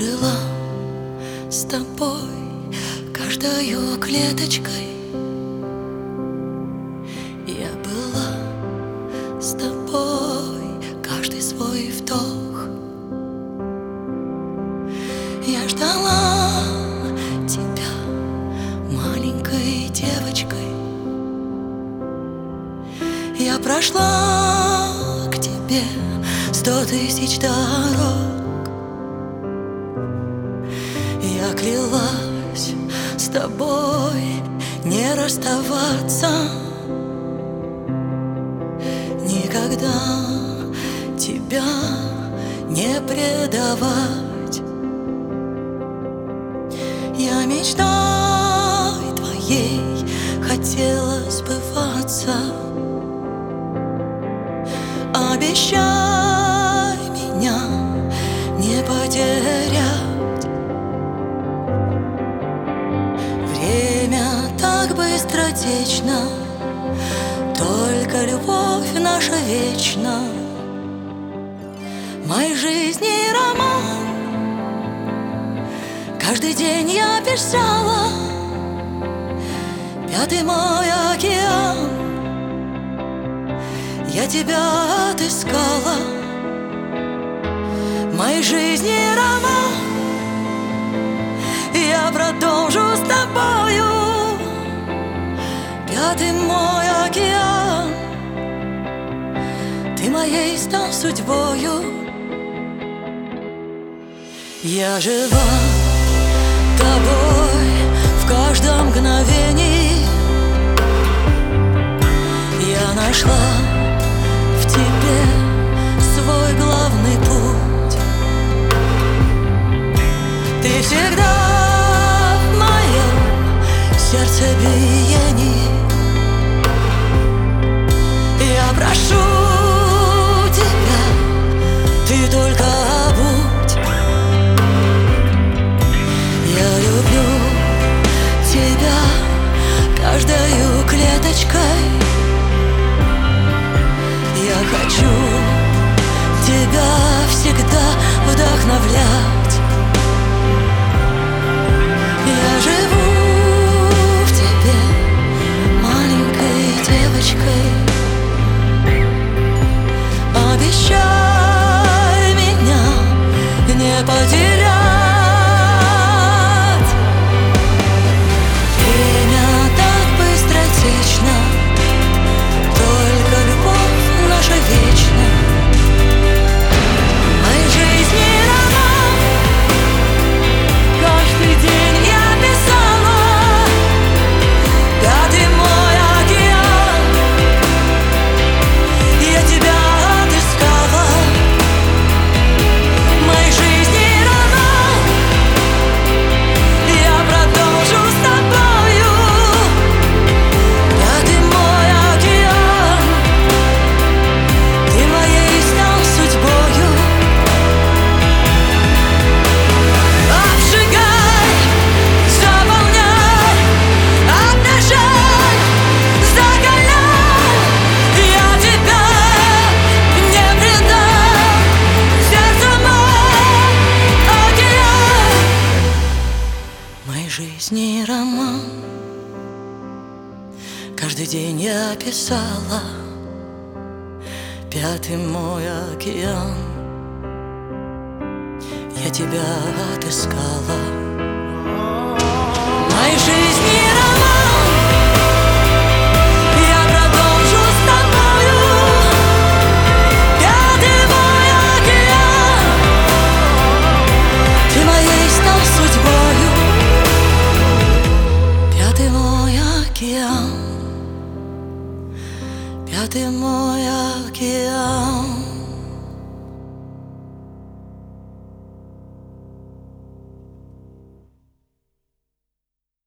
жила с тобой каждою клеточкой. Я была с тобой каждый свой вдох. Я ждала тебя маленькой девочкой. Я прошла к тебе 100 000 дорог. Я клялась с тобой не расставаться, никогда тебя не предавать. Я мечтой твоей хотела сбываться. Обещай меня не потерять. Время так быстротечно, только любовь наша вечна. В моей жизни роман, каждый день я писала. Пятый мой океан, я тебя отыскала. В моей жизни роман, я продолжу с тобою. Пятый мой океан, ты моей стал судьбою. Я жива тобой в каждом мгновении. Я нашла в тебе свой главный путь. Ты всегда в моем сердцебиении. Я прошу тебя, ты только будь. Я люблю тебя каждою клеточкой. Я хочу тебя всегда вдохновлять. Я живу в тебе маленькой девочкой. Обещай меня не потерять. Время так быстротечно, только любовь наша вечна. В моей жизни роман, каждый день я писала. Пятый мой океан, я тебя отыскала. В моей жизни роман, я продолжу с тобою. Пятый мой океан, ты моей стал судьбою. Обжигай, заполняй, обнажай, закаляй. Я тебя не предам, сердце мой океан. В моей жизни роман, каждый день я писала. Пятый мой океан, я тебя отыскала. В моей жизни роман, я продолжу с тобою. Пятый мой океан, ты моей стал судьбою. Пятый мой океан, пятый мой океан.